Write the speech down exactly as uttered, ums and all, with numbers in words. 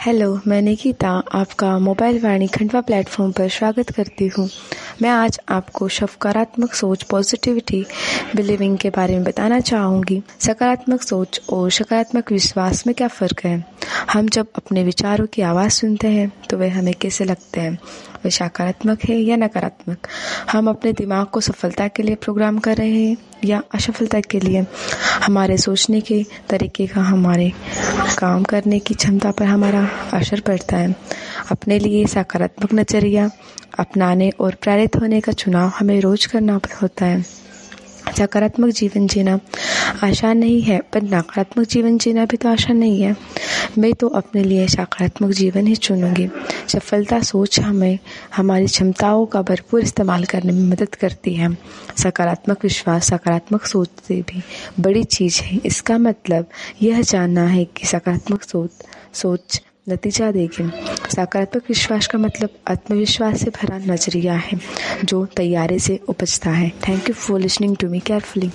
Hello, मैं निकिता आपका mobile वाणी Khandwa platform पर स्वागत करती हूँ। मैं आज आपको सकारात्मक सोच पॉजिटिविटी बिलीविंग के बारे में बताना चाहूँगी। सकारात्मक सोच और सकारात्मक विश्वास में क्या फ़र्क है? हम जब अपने विचारों की आवाज़ सुनते हैं तो वे हमें कैसे लगते हैं? वे सकारात्मक है या नकारात्मक? हम अपने दिमाग को सफलता के लिए प्रोग्राम कर रहे हैं या असफलता के लिए? हमारे सोचने के तरीके का हमारे काम करने की क्षमता पर हमारा असर पड़ता है। अपने लिए सकारात्मक नज़रिया अपनाने और प्रेरित होने का चुनाव हमें रोज करना होता है। सकारात्मक जीवन जीना आसान नहीं है, पर नकारात्मक जीवन जीना भी तो आसान नहीं है। मैं तो अपने लिए सकारात्मक जीवन ही चुनूंगी। सफलता सोच हमें हमारी क्षमताओं का भरपूर इस्तेमाल करने में मदद करती है। सकारात्मक विश्वास सकारात्मक सोच से भी बड़ी चीज़ है। इसका मतलब यह जानना है कि सकारात्मक सोच सोच नतीजा देगी। सकारात्मक विश्वास का मतलब आत्मविश्वास से भरा नजरिया है जो तैयारी से उपजता है। Thank you for listening to me carefully.